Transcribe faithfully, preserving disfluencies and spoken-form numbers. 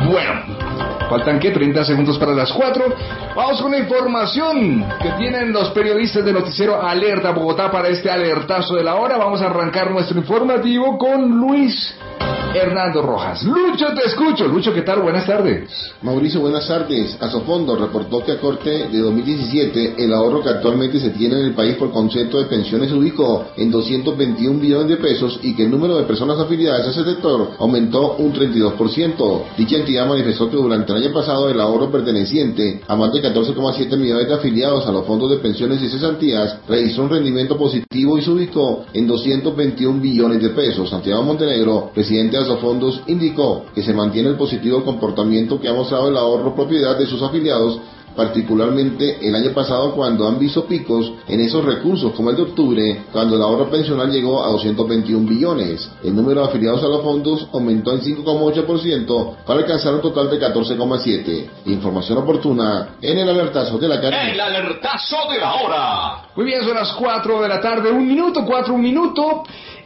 Bueno, faltan ¿qué? treinta segundos para las cuatro. Vamos con la información que tienen los periodistas de Noticiero Alerta Bogotá para este alertazo de la hora. Vamos a arrancar nuestro informativo con Luis Hernando Rojas. Lucho, te escucho. Lucho, ¿qué tal? Buenas tardes. Mauricio, buenas tardes. Asofondo reportó que a corte de dos mil diecisiete, el ahorro que actualmente se tiene en el país por concepto de pensiones se ubicó en doscientos veintiún billones de pesos y que el número de personas afiliadas a ese sector aumentó un treinta y dos por ciento. Dicha entidad manifestó que durante el año pasado el ahorro perteneciente a más de catorce coma siete millones de afiliados a los fondos de pensiones y cesantías registró un rendimiento positivo y se ubicó en doscientos veintiún billones de pesos. Santiago Montenegro, presidente de Asofondos, indicó que se mantiene el positivo comportamiento que ha mostrado el ahorro propiedad de sus afiliados, particularmente el año pasado cuando han visto picos en esos recursos, como el de octubre, cuando el ahorro pensional llegó a doscientos veintiún billones. El número de afiliados a los fondos aumentó en cinco coma ocho por ciento para alcanzar un total de catorce coma siete. Información oportuna en el alertazo de la tarde. El alertazo de la hora. Muy bien, son las cuatro de la tarde, un minuto, cuatro, un minuto.